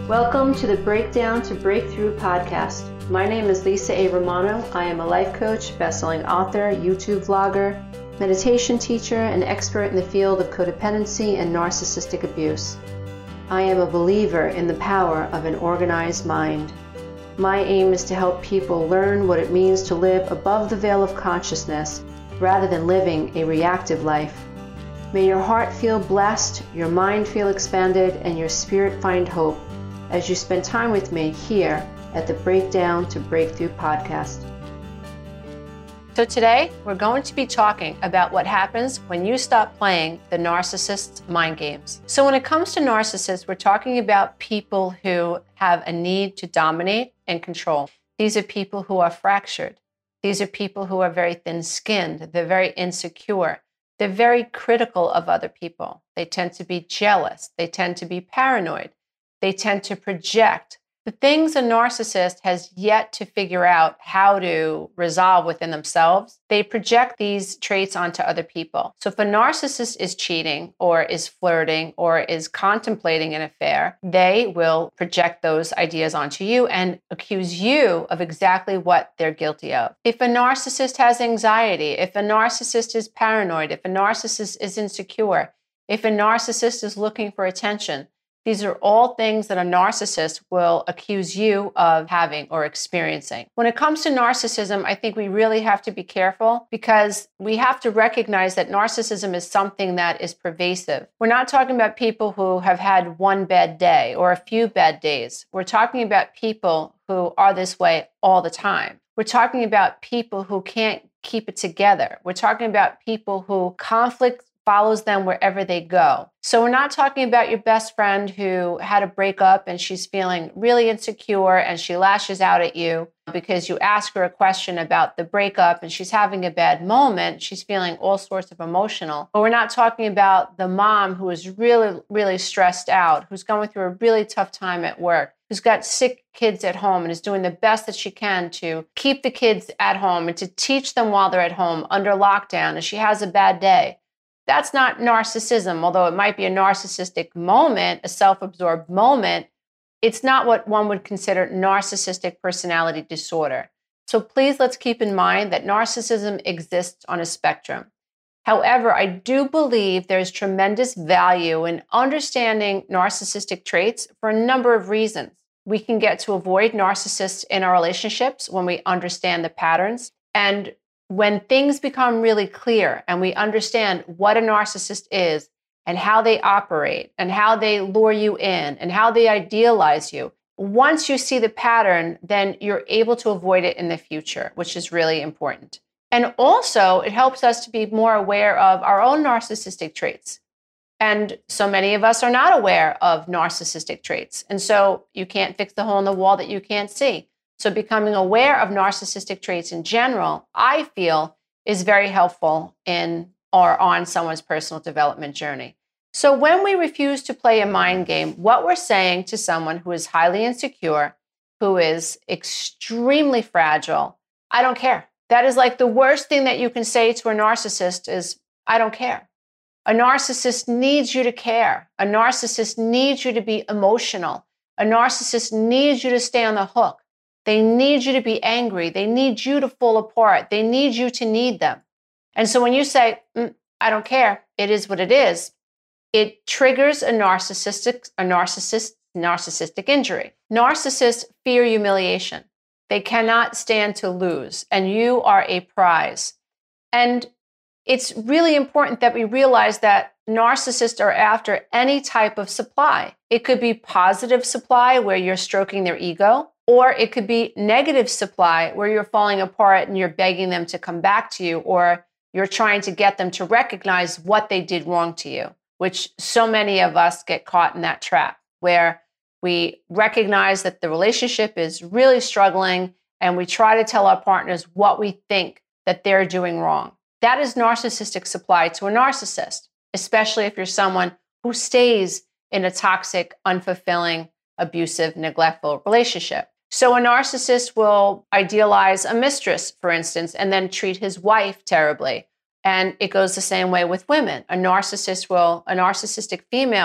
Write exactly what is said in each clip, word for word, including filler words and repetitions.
Welcome to the Breakdown to Breakthrough podcast. My name is Lisa A. Romano. I am a life coach, best-selling author, YouTube vlogger, meditation teacher, and expert in the field of codependency and narcissistic abuse. I am a believer in the power of an organized mind. My aim is to help people learn what it means to live above the veil of consciousness rather than living a reactive life. May your heart feel blessed, your mind feel expanded, and your spirit find hope as you spend time with me here at the Breakdown to Breakthrough podcast. So today, we're going to be talking about what happens when you stop playing the narcissist's mind games. So when it comes to narcissists, we're talking about people who have a need to dominate and control. These are people who are fractured. These are people who are very thin-skinned. They're very insecure. They're very critical of other people. They tend to be jealous. They tend to be paranoid. They tend to project. The things a narcissist has yet to figure out how to resolve within themselves, they project these traits onto other people. So if a narcissist is cheating or is flirting or is contemplating an affair, they will project those ideas onto you and accuse you of exactly what they're guilty of. If a narcissist has anxiety, if a narcissist is paranoid, if a narcissist is insecure, if a narcissist is looking for attention, these are all things that a narcissist will accuse you of having or experiencing. When it comes to narcissism, I think we really have to be careful because we have to recognize that narcissism is something that is pervasive. We're not talking about people who have had one bad day or a few bad days. We're talking about people who are this way all the time. We're talking about people who can't keep it together. We're talking about people who conflict follows them wherever they go. So we're not talking about your best friend who had a breakup and she's feeling really insecure and she lashes out at you because you ask her a question about the breakup and she's having a bad moment. She's feeling all sorts of emotional. But we're not talking about the mom who is really, really stressed out, who's going through a really tough time at work, who's got sick kids at home and is doing the best that she can to keep the kids at home and to teach them while they're at home under lockdown and she has a bad day. That's not narcissism, although it might be a narcissistic moment, a self-absorbed moment. It's not what one would consider narcissistic personality disorder. So please let's keep in mind that narcissism exists on a spectrum. However, I do believe there's tremendous value in understanding narcissistic traits for a number of reasons. We can get to avoid narcissists in our relationships when we understand the patterns. And when things become really clear and we understand what a narcissist is and how they operate and how they lure you in and how they idealize you, once you see the pattern, then you're able to avoid it in the future, which is really important. And also, it helps us to be more aware of our own narcissistic traits. And so many of us are not aware of narcissistic traits. And so you can't fix the hole in the wall that you can't see. So becoming aware of narcissistic traits in general, I feel, is very helpful in or on someone's personal development journey. So when we refuse to play a mind game, what we're saying to someone who is highly insecure, who is extremely fragile, I don't care. That is like the worst thing that you can say to a narcissist is, I don't care. A narcissist needs you to care. A narcissist needs you to be emotional. A narcissist needs you to stay on the hook. They need you to be angry. They need you to fall apart. They need you to need them. And so when you say, mm, I don't care, it is what it is, it triggers a narcissistic, a narcissist, narcissistic injury. Narcissists fear humiliation. They cannot stand to lose, and you are a prize. And it's really important that we realize that narcissists are after any type of supply. It could be positive supply where you're stroking their ego, or it could be negative supply where you're falling apart and you're begging them to come back to you, or you're trying to get them to recognize what they did wrong to you, which so many of us get caught in that trap where we recognize that the relationship is really struggling and we try to tell our partners what we think that they're doing wrong. That is narcissistic supply to a narcissist, especially if you're someone who stays in a toxic, unfulfilling, abusive, neglectful relationship. So a narcissist will idealize a mistress, for instance, and then treat his wife terribly. And it goes the same way with women. A narcissist will, a narcissistic female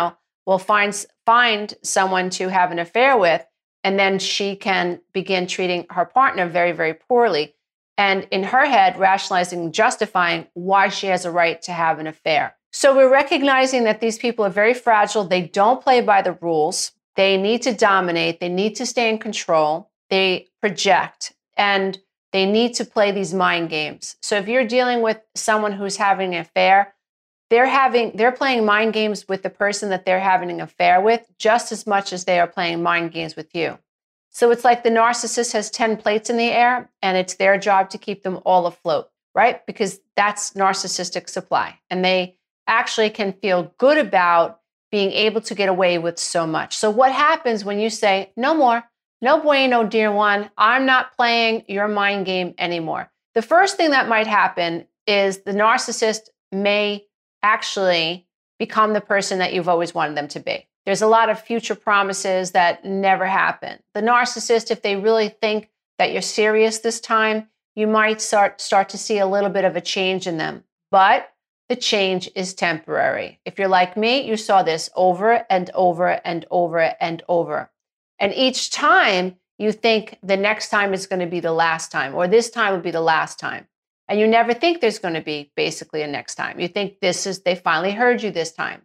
will find, find someone to have an affair with, and then she can begin treating her partner very, very poorly. And in her head, rationalizing, justifying why she has a right to have an affair. So we're recognizing that these people are very fragile. They don't play by the rules. They need to dominate. They need to stay in control. They project, and they need to play these mind games. So if you're dealing with someone who's having an affair, they're having, they're playing mind games with the person that they're having an affair with just as much as they are playing mind games with you. So it's like the narcissist has ten plates in the air, and it's their job to keep them all afloat, right? Because that's narcissistic supply. And they actually can feel good about being able to get away with so much. So what happens when you say, no more, no bueno, dear one, I'm not playing your mind game anymore? The first thing that might happen is the narcissist may actually become the person that you've always wanted them to be. There's a lot of future promises that never happen. The narcissist, if they really think that you're serious this time, you might start, start to see a little bit of a change in them. But the change is temporary. If you're like me, you saw this over and over and over and over. And each time you think the next time is going to be the last time, or this time will be the last time. And you never think there's going to be basically a next time. You think this is, they finally heard you this time.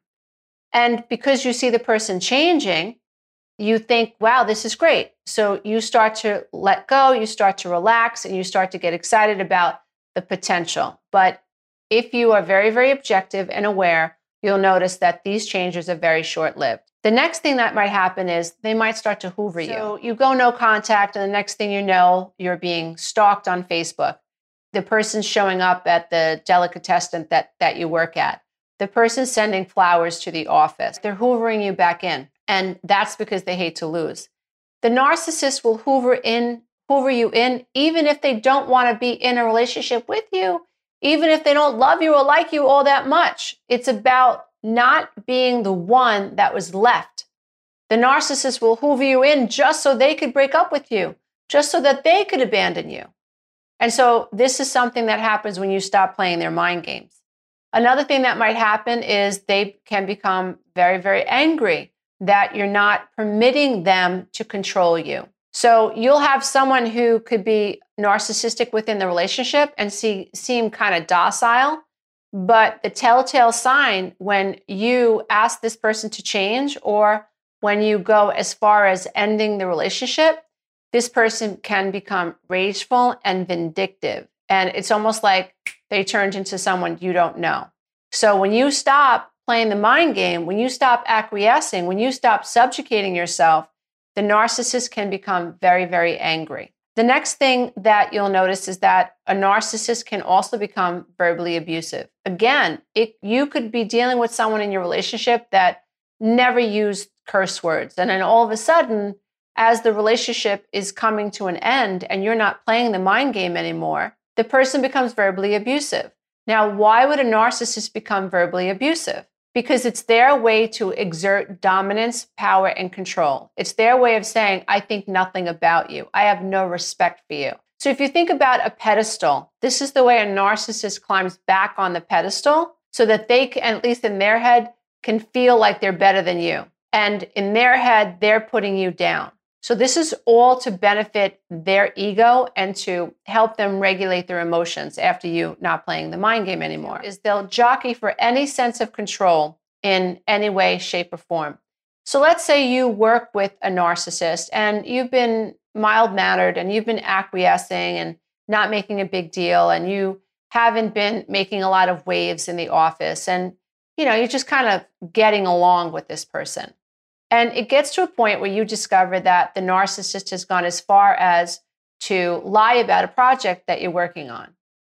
And because you see the person changing, you think, wow, this is great. So you start to let go, you start to relax, and you start to get excited about the potential. But if you are very, very objective and aware, you'll notice that these changes are very short-lived. The next thing that might happen is they might start to hoover you. So you go no contact, and the next thing you know, you're being stalked on Facebook. The person's showing up at the delicatessen that, that you work at. The person's sending flowers to the office. They're hoovering you back in. And that's because they hate to lose. The narcissist will hoover in, hoover you in, even if they don't want to be in a relationship with you, even if they don't love you or like you all that much. It's about not being the one that was left. The narcissist will hoover you in just so they could break up with you, just so that they could abandon you. And so this is something that happens when you stop playing their mind games. Another thing that might happen is they can become very, very angry that you're not permitting them to control you. So you'll have someone who could be narcissistic within the relationship and see, seem kind of docile, but the telltale sign when you ask this person to change, or when you go as far as ending the relationship, this person can become rageful and vindictive. And it's almost like they turned into someone you don't know. So when you stop playing the mind game, when you stop acquiescing, when you stop subjugating yourself, the narcissist can become very, very angry. The next thing that you'll notice is that a narcissist can also become verbally abusive. Again, it, you could be dealing with someone in your relationship that never used curse words. And then all of a sudden, as the relationship is coming to an end and you're not playing the mind game anymore, the person becomes verbally abusive. Now, why would a narcissist become verbally abusive? Because it's their way to exert dominance, power, and control. It's their way of saying, I think nothing about you. I have no respect for you. So if you think about a pedestal, this is the way a narcissist climbs back on the pedestal so that they can, at least in their head, can feel like they're better than you. And in their head, they're putting you down. So this is all to benefit their ego and to help them regulate their emotions after you not playing the mind game anymore. Is they'll jockey for any sense of control in any way, shape, or form. So let's say you work with a narcissist and you've been mild-mannered and you've been acquiescing and not making a big deal, and you haven't been making a lot of waves in the office, and you know, you're just kind of getting along with this person. And it gets to a point where you discover that the narcissist has gone as far as to lie about a project that you're working on.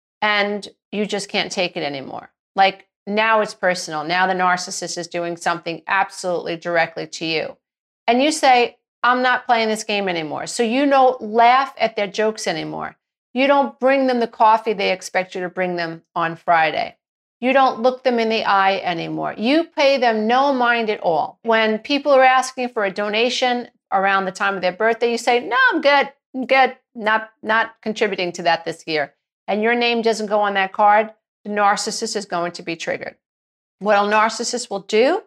And you just can't take it anymore. Like, now it's personal. Now the narcissist is doing something absolutely directly to you. And you say, I'm not playing this game anymore. So you don't laugh at their jokes anymore. You don't bring them the coffee they expect you to bring them on Friday. You don't look them in the eye anymore. You pay them no mind at all. When people are asking for a donation around the time of their birthday, you say, no, I'm good, I'm good, not, not contributing to that this year. And your name doesn't go on that card, the narcissist is going to be triggered. What a narcissist will do,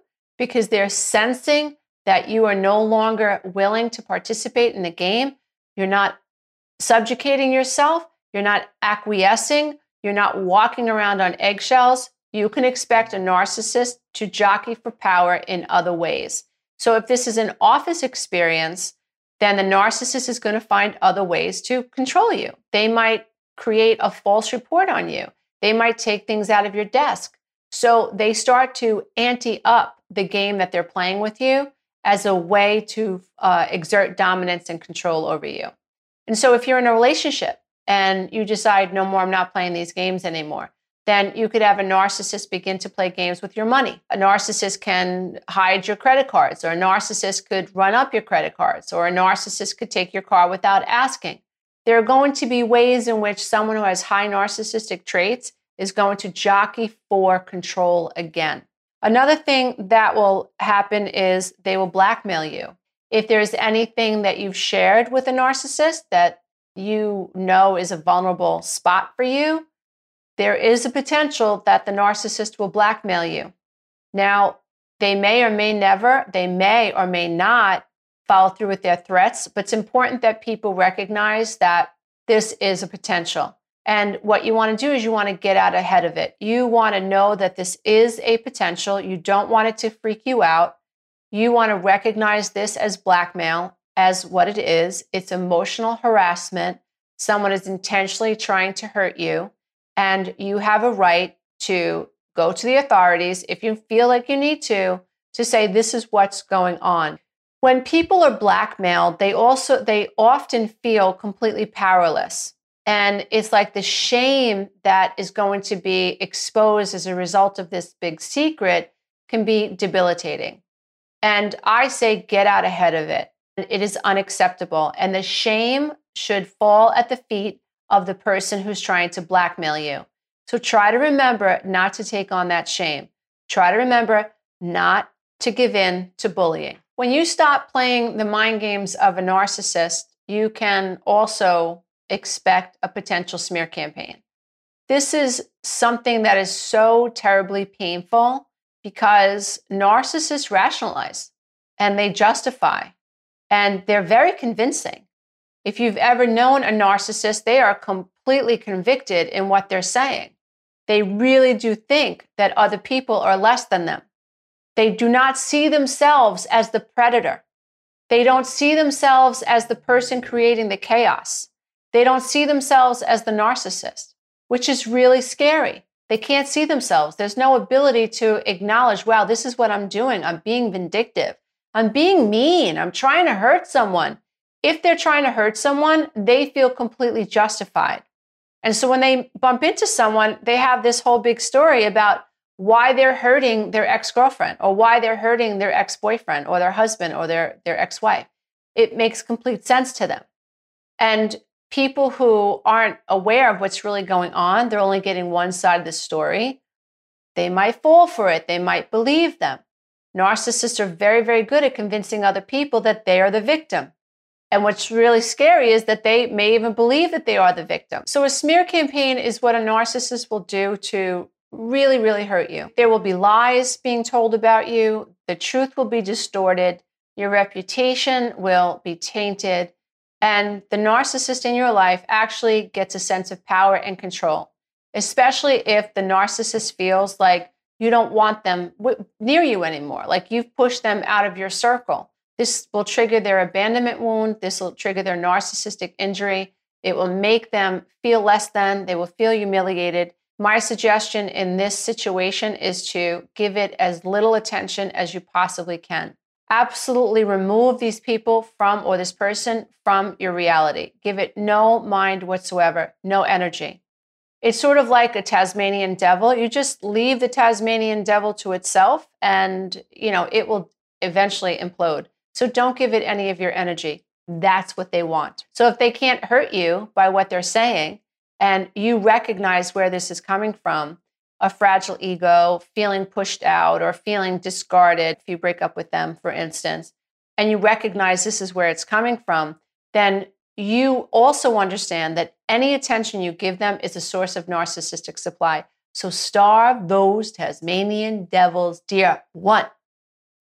because they're sensing that you are no longer willing to participate in the game. You're not subjugating yourself. You're not acquiescing. You're not walking around on eggshells. You can expect a narcissist to jockey for power in other ways. So if this is an office experience, then the narcissist is going to find other ways to control you. They might create a false report on you. They might take things out of your desk. So they start to ante up the game that they're playing with you as a way to uh, exert dominance and control over you. And so if you're in a relationship and you decide, no more, I'm not playing these games anymore, then you could have a narcissist begin to play games with your money. A narcissist can hide your credit cards, or a narcissist could run up your credit cards, or a narcissist could take your car without asking. There are going to be ways in which someone who has high narcissistic traits is going to jockey for control again. Another thing that will happen is they will blackmail you. If there's anything that you've shared with a narcissist that you know is a vulnerable spot for you, there is a potential that the narcissist will blackmail you. Now, they may or may never, they may or may not follow through with their threats, but it's important that people recognize that this is a potential. And what you want to do is you want to get out ahead of it. You want to know that this is a potential. You don't want it to freak you out. You want to recognize this as blackmail, as what it is. It's emotional harassment. Someone is intentionally trying to hurt you. And you have a right to go to the authorities if you feel like you need to, to say, this is what's going on. When people are blackmailed, they also, they often feel completely powerless. And it's like the shame that is going to be exposed as a result of this big secret can be debilitating. And I say, get out ahead of it. It is unacceptable. And the shame should fall at the feet of the person who's trying to blackmail you. So try to remember not to take on that shame. Try to remember not to give in to bullying. When you stop playing the mind games of a narcissist, you can also expect a potential smear campaign. This is something that is so terribly painful because narcissists rationalize and they justify, and they're very convincing. If you've ever known a narcissist, they are completely convicted in what they're saying. They really do think that other people are less than them. They do not see themselves as the predator. They don't see themselves as the person creating the chaos. They don't see themselves as the narcissist, which is really scary. They can't see themselves. There's no ability to acknowledge, wow, this is what I'm doing. I'm being vindictive. I'm being mean. I'm trying to hurt someone. If they're trying to hurt someone, they feel completely justified. And so when they bump into someone, they have this whole big story about why they're hurting their ex-girlfriend, or why they're hurting their ex-boyfriend or their husband or their, their ex-wife. It makes complete sense to them. And people who aren't aware of what's really going on, they're only getting one side of the story. They might fall for it. They might believe them. Narcissists are very, very good at convincing other people that they are the victim. And what's really scary is that they may even believe that they are the victim. So a smear campaign is what a narcissist will do to really, really hurt you. There will be lies being told about you. The truth will be distorted. Your reputation will be tainted. And the narcissist in your life actually gets a sense of power and control, especially if the narcissist feels like you don't want them w- near you anymore, like you've pushed them out of your circle. This will trigger their abandonment wound. This will trigger their narcissistic injury. It will make them feel less than. They will feel humiliated. My suggestion in this situation is to give it as little attention as you possibly can. Absolutely remove these people from, or this person from your reality. Give it no mind whatsoever, no energy. It's sort of like a Tasmanian devil. You just leave the Tasmanian devil to itself and, you know, it will eventually implode. So don't give it any of your energy. That's what they want. So if they can't hurt you by what they're saying, and you recognize where this is coming from, a fragile ego, feeling pushed out or feeling discarded if you break up with them, for instance, and you recognize this is where it's coming from, then you also understand that any attention you give them is a source of narcissistic supply. So starve those Tasmanian devils, dear one.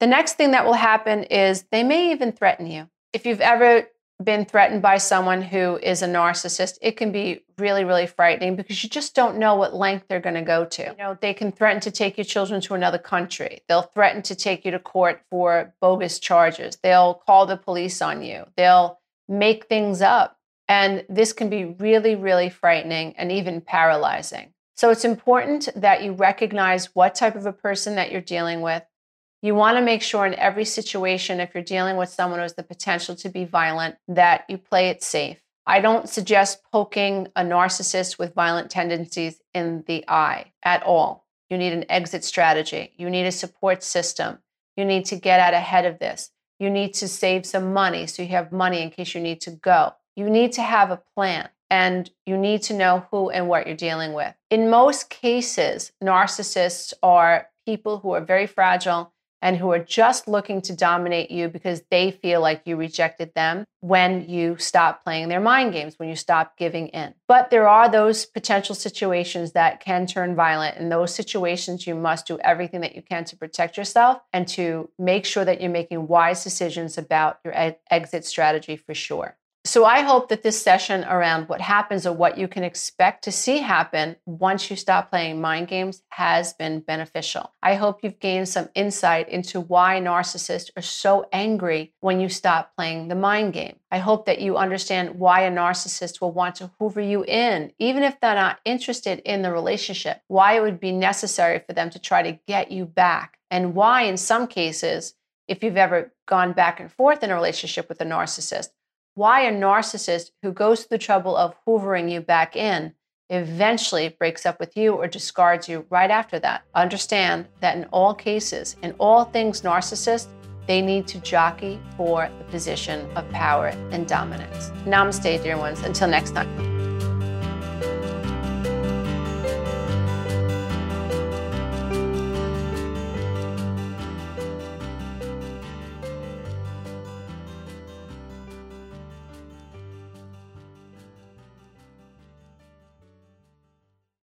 The next thing that will happen is they may even threaten you. If you've ever been threatened by someone who is a narcissist, it can be really, really frightening because you just don't know what length they're going to go to. You know, they can threaten to take your children to another country. They'll threaten to take you to court for bogus charges. They'll call the police on you. They'll make things up. And this can be really, really frightening and even paralyzing. So it's important that you recognize what type of a person that you're dealing with. You want to make sure in every situation, if you're dealing with someone who has the potential to be violent, that you play it safe. I don't suggest poking a narcissist with violent tendencies in the eye at all. You need an exit strategy. You need a support system. You need to get out ahead of this. You need to save some money so you have money in case you need to go. You need to have a plan, and you need to know who and what you're dealing with. In most cases, narcissists are people who are very fragile and who are just looking to dominate you because they feel like you rejected them when you stop playing their mind games, when you stop giving in. But there are those potential situations that can turn violent. In those situations, you must do everything that you can to protect yourself and to make sure that you're making wise decisions about your e- exit strategy for sure. So I hope that this session around what happens or what you can expect to see happen once you stop playing mind games has been beneficial. I hope you've gained some insight into why narcissists are so angry when you stop playing the mind game. I hope that you understand why a narcissist will want to hoover you in, even if they're not interested in the relationship, why it would be necessary for them to try to get you back, and why in some cases, if you've ever gone back and forth in a relationship with a narcissist, why a narcissist who goes through the trouble of hoovering you back in eventually breaks up with you or discards you right after that. Understand that in all cases, in all things narcissist, they need to jockey for the position of power and dominance. Namaste, dear ones. Until next time.